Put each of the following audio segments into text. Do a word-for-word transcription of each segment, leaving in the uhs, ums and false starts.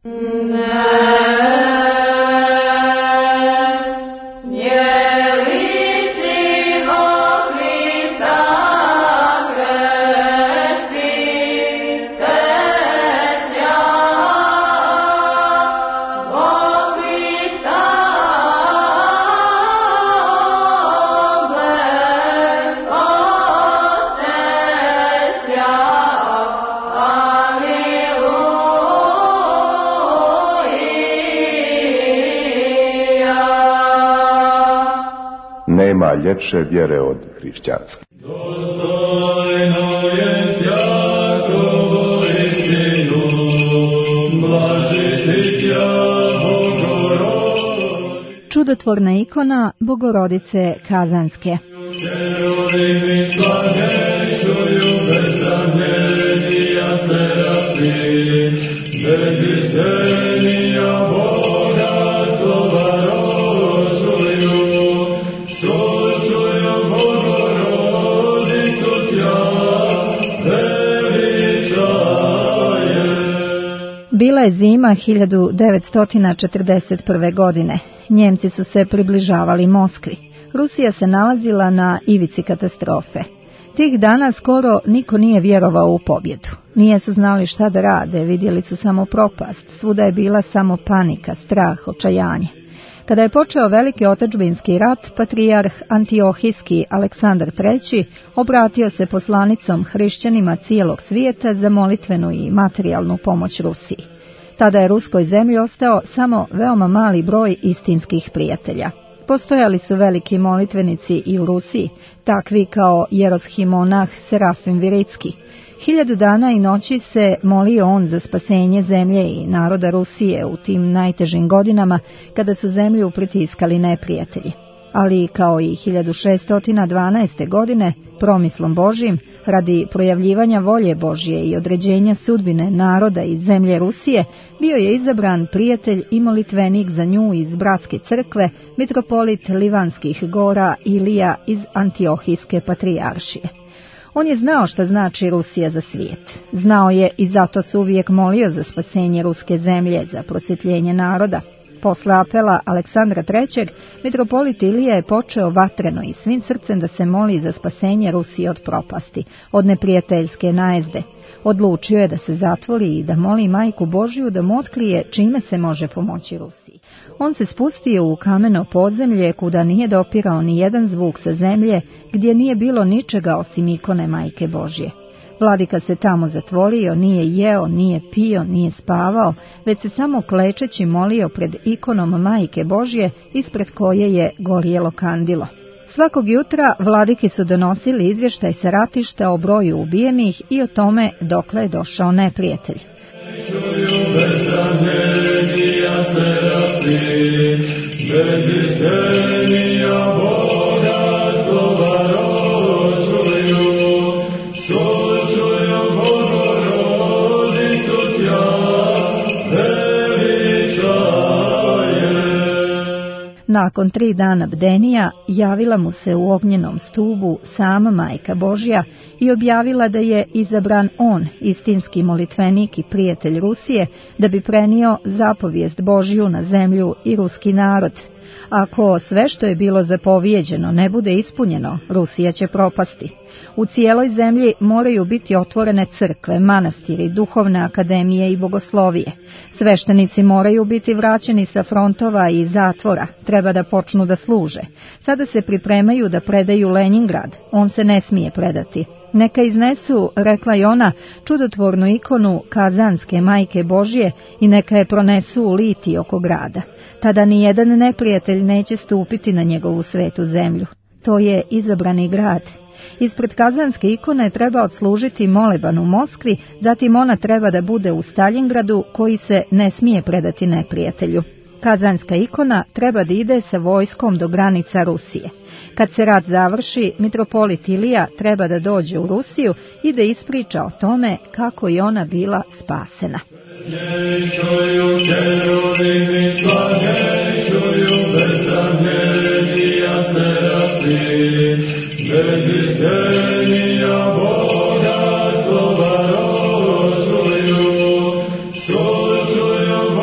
Nema ljepše vjere od hrišćanske. Čudotvorna ikona Bogorodice Kazanske. Bila je zima hiljadu devetsto četrdeset prve. godine. Njemci su se približavali Moskvi. Rusija se nalazila na ivici katastrofe. Tih dana skoro niko nije vjerovao u pobjedu. Nije su znali šta da rade, vidjeli su samo propast. Svuda je bila samo panika, strah, očajanje. Kada je počeo veliki otadžbinski rat, patrijarh Antiohijski Aleksandar treći obratio se poslanicom hrišćanima cijelog svijeta za molitvenu i materijalnu pomoć Rusiji. Tada je ruskoj zemlji ostao samo veoma mali broj istinskih prijatelja. Postojali su veliki molitvenici i u Rusiji, takvi kao jeroshimonah Serafim Viritski. Hiljadu dana i noći se molio on za spasenje zemlje i naroda Rusije u tim najtežim godinama kada su zemlju pritiskali neprijatelji. Ali kao i hiljadu šeststo dvanaeste. godine, promislom Božjim, radi projavljivanja volje Božje i određenja sudbine naroda i zemlje Rusije, bio je izabran prijatelj i molitvenik za nju iz bratske crkve, mitropolit Livanskih gora Ilija iz Antiohijske patrijaršije. On je znao šta znači Rusija za svijet. Znao je i zato se uvijek molio za spasenje ruske zemlje, za prosvjetljenje naroda. Posle apela Aleksandra trećeg. mitropolit Ilija je počeo vatreno i svim srcem da se moli za spasenje Rusije od propasti, od neprijateljske najezde. Odlučio je da se zatvori i da moli Majku Božju da mu otkrije čime se može pomoći Rusiji. On se spustio u kameno podzemlje kuda nije dopirao ni jedan zvuk sa zemlje, gdje nije bilo ničega osim ikone Majke Božje. Vladika se tamo zatvorio, nije jeo, nije pio, nije spavao, već se samo klečeći molio pred ikonom Majke Božje, ispred koje je gorjelo kandilo. Svakog jutra vladiki su donosili izvještaj sa ratišta o broju ubijenih i o tome dokle je došao neprijatelj. Nakon tri dana bdenija javila mu se u ognjenom stubu sama Majka Božja i objavila da je izabran on, istinski molitvenik i prijatelj Rusije, da bi prenio zapovijest Božju na zemlju i ruski narod. Ako sve što je bilo zapovijeđeno ne bude ispunjeno, Rusija će propasti. U cijeloj zemlji moraju biti otvorene crkve, manastiri, duhovne akademije i bogoslovije. Sveštenici moraju biti vraćeni sa frontova i zatvora, treba da počnu da služe. Sada se pripremaju da predaju Leningrad, on se ne smije predati. Neka iznesu, rekla je ona, čudotvornu ikonu Kazanske Majke Božje i neka je pronesu u liti oko grada. Tada ni jedan neprijatelj neće stupiti na njegovu svetu zemlju. To je izabrani grad. Ispred Kazanske ikone treba odslužiti moleban u Moskvi, zatim ona treba da bude u Staljingradu koji se ne smije predati neprijatelju. Kazanska ikona treba da ide sa vojskom do granica Rusije. Kad se rat završi, mitropolit Ilija treba da dođe u Rusiju i da ispriča o tome kako je ona bila spasena. Boga slova rošuju,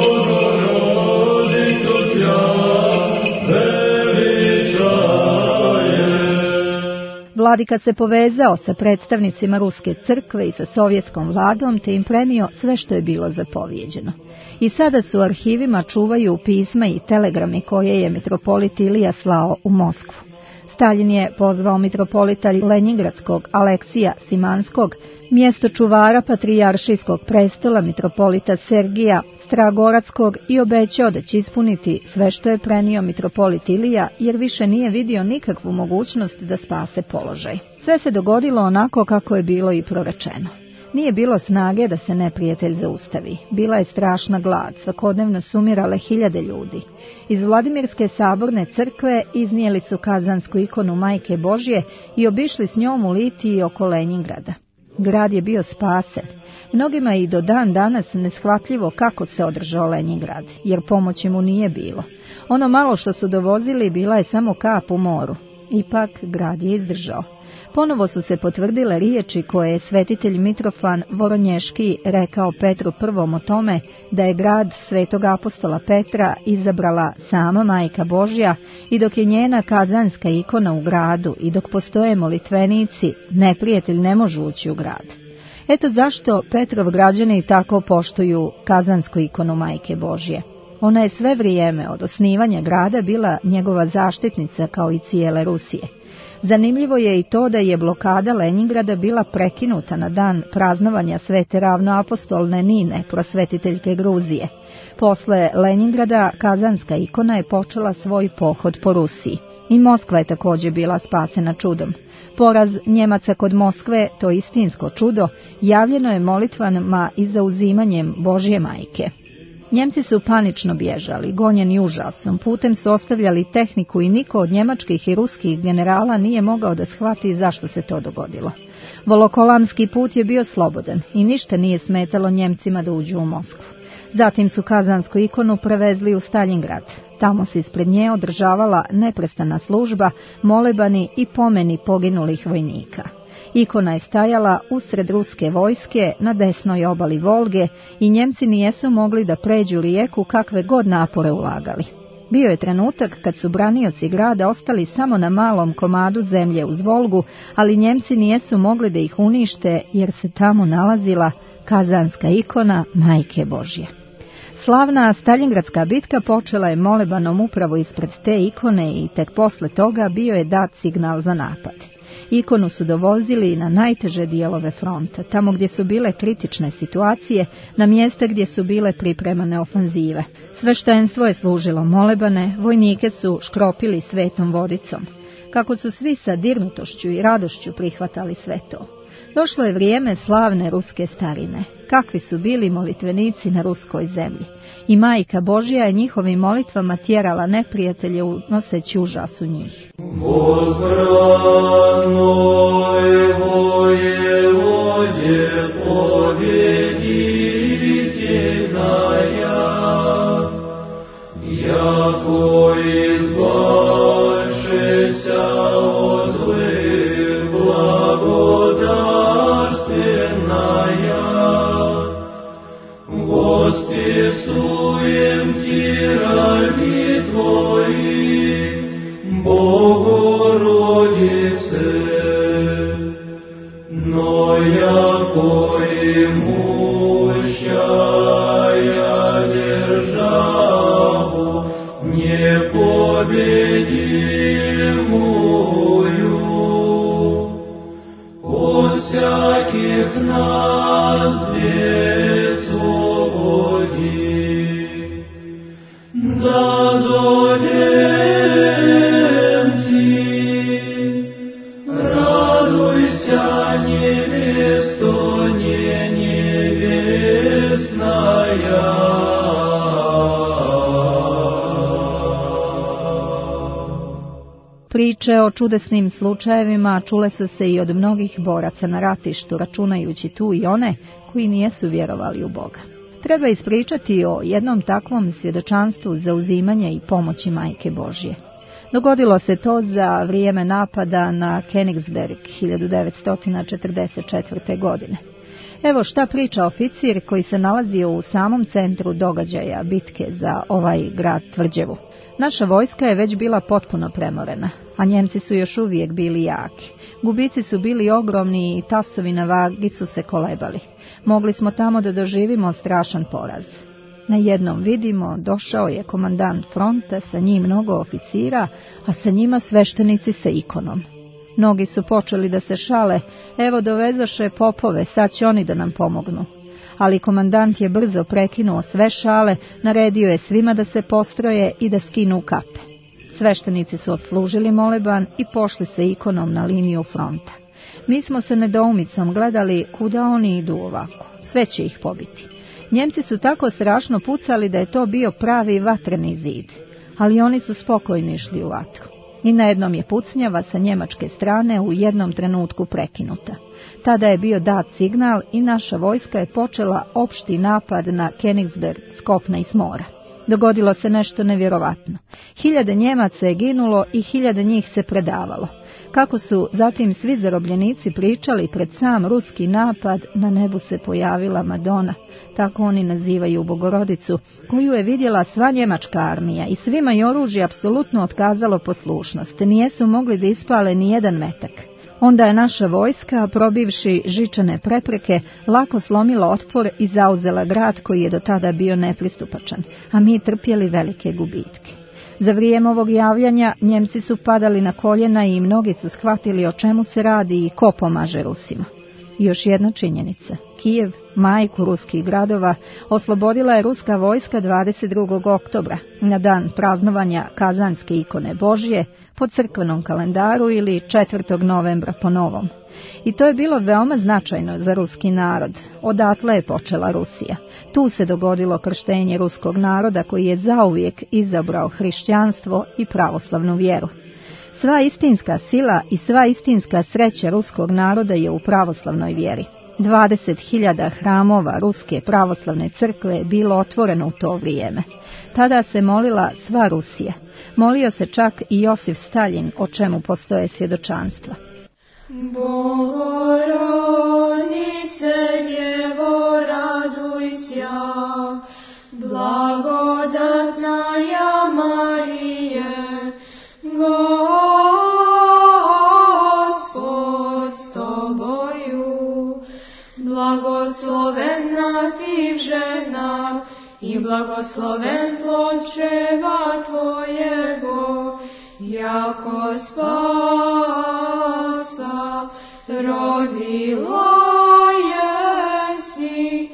Vladika se povezao sa predstavnicima Ruske crkve i sa sovjetskom vladom te im prenio sve što je bilo zapovjeđeno. I sada su u arhivima čuvaju pisma i telegrami koje je mitropolit Ilija slao u Moskvu. Staljin je pozvao mitropolita Lenjingradskog Aleksija Simanskog, mjesto čuvara patrijaršijskog prestola mitropolita Sergija Stragoratskog i obećao da će ispuniti sve što je prenio mitropolit Ilija, jer više nije vidio nikakvu mogućnost da spase položaj. Sve se dogodilo onako kako je bilo i prorečeno. Nije bilo snage da se neprijatelj zaustavi. Bila je strašna glad, svakodnevno su umirale hiljade ljudi. Iz Vladimirske saborne crkve iznijeli su kazansku ikonu Majke Božje i obišli s njom u litiji oko Lenjingrada. Grad je bio spasen. Mnogima je i do dan danas neshvatljivo kako se održao Lenjingrad, jer pomoći mu nije bilo. Ono malo što su dovozili bila je samo kap u moru. Ipak grad je izdržao. Ponovo su se potvrdile riječi koje je svetitelj Mitrofan Voronješki rekao Petru Prvom o tome da je grad svetog apostola Petra izabrala sama Majka Božja i dok je njena kazanska ikona u gradu i dok postoje molitvenici, neprijatelj ne može ući u grad. Eto zašto Petrov građani tako poštuju kazansku ikonu Majke Božje. Ona je sve vrijeme od osnivanja grada bila njegova zaštitnica kao i cijele Rusije. Zanimljivo je i to da je blokada Lenjingrada bila prekinuta na dan praznovanja svete ravnoapostolne Nine, prosvetiteljke Gruzije. Posle Lenjingrada kazanska ikona je počela svoj pohod po Rusiji. I Moskva je također bila spasena čudom. Poraz Njemaca kod Moskve, to istinsko čudo, javljeno je molitvanama i zauzimanjem Božje majke. Njemci su panično bježali, gonjeni užasom, putem su ostavljali tehniku i niko od njemačkih i ruskih generala nije mogao da shvati zašto se to dogodilo. Volokolamski put je bio slobodan i ništa nije smetalo Njemcima da uđu u Moskvu. Zatim su kazansku ikonu prevezli u Staljingrad. Tamo se ispred nje održavala neprestana služba, molebani i pomeni poginulih vojnika. Ikona je stajala usred ruske vojske na desnoj obali Volge i Njemci nijesu mogli da pređu rijeku kakve god napore ulagali. Bio je trenutak kad su branioci grada ostali samo na malom komadu zemlje uz Volgu, ali Njemci nijesu mogli da ih unište jer se tamo nalazila kazanska ikona Majke Božje. Slavna Staljingradska bitka počela je molebanom upravo ispred te ikone i tek posle toga bio je dat signal za napad. Ikonu su dovozili na najteže dijelove fronta, tamo gdje su bile kritične situacije, na mjesta gdje su bile pripremane ofanzive. Sveštenstvo je služilo molebane, vojnike su škropili svetom vodicom. Kako su svi sa dirnutošću i radošću prihvatali sve to. Došlo je vrijeme slavne ruske starine. Kakvi su bili molitvenici na ruskoj zemlji. I Majka Božja je njihovim molitvama tjerala neprijatelje unoseći užas u njih. Воскресуем Ти раби Твои, Богородице, но яко имущая державу непобедимую, от всяких нас да зовем Ти, радуйся, невесто не невестная. Priče o čudesnim slučajevima čule su se i od mnogih boraca na ratištu, računajući tu i one koji nijesu vjerovali u Boga. Treba ispričati o jednom takvom svjedočanstvu zauzimanja i pomoći Majke Božje. Dogodilo se to za vrijeme napada na Königsberg hiljadu devetsto četrdeset četvrte. godine. Evo šta priča oficir koji se nalazio u samom centru događaja bitke za ovaj grad Tvrđevu. Naša vojska je već bila potpuno premorena, a Njemci su još uvijek bili jaki. Gubici su bili ogromni i tasovi na vagi su se kolebali. Mogli smo tamo da doživimo strašan poraz. Na jednom vidimo, došao je komandant fronta, sa njim mnogo oficira, a sa njima sveštenici sa ikonom. Mnogi su počeli da se šale, evo dovezaše popove, sad će oni da nam pomognu. Ali komandant je brzo prekinuo sve šale, naredio je svima da se postroje i da skinu kape. Sveštenici su odslužili moleban i pošli sa ikonom na liniju fronta. Mi smo se nedoumicom gledali kuda oni idu ovako, sve će ih pobiti. Njemci su tako strašno pucali da je to bio pravi vatreni zid, ali oni su spokojno išli u vatru. I na jednom je pucnjava sa njemačke strane u jednom trenutku prekinuta. Tada je bio dat signal i naša vojska je počela opšti napad na Königsberg s kopna i s mora. Dogodilo se nešto nevjerovatno. Hiljade Njemaca je ginulo i hiljade njih se predavalo. Kako su zatim svi zarobljenici pričali pred sam ruski napad, na nebu se pojavila Madona, tako oni nazivaju Bogorodicu, koju je vidjela sva njemačka armija i svima je oružje apsolutno otkazalo poslušnost, nijesu mogli da ispale ni jedan metak. Onda je naša vojska, probivši žičane prepreke, lako slomila otpor i zauzela grad koji je do tada bio nepristupačan, a mi trpjeli velike gubitke. Za vrijeme ovog javljanja Njemci su padali na koljena i mnogi su shvatili o čemu se radi i ko pomaže Rusima. I još jedna činjenica. Kijev, majku ruskih gradova, oslobodila je ruska vojska dvadeset drugog oktobra, na dan praznovanja Kazanske ikone Božje, po crkvenom kalendaru ili četvrtog novembra po novom. I to je bilo veoma značajno za ruski narod. Odatle je počela Rusija. Tu se dogodilo krštenje ruskog naroda koji je zauvijek izabrao hrišćanstvo i pravoslavnu vjeru. Sva istinska sila i sva istinska sreća ruskog naroda je u pravoslavnoj vjeri. dvadeset hiljada hramova ruske pravoslavne crkve je bilo otvoreno u to vrijeme. Tada se molila sva Rusija. Molio se čak i Josif Staljin, o čemu postoje svjedočanstva. Bogorodice, Djevo, radujся, blagodatna ja Marije, Gospod s tobою, blagoslovena ti v ženah i blagosloven plod čreva tvojego, jako spasa rodila jesi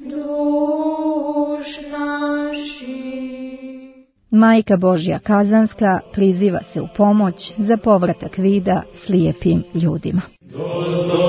duš naših. Majka Božja Kazanska priziva se u pomoć za povratak vida slijepim ljudima. Dosta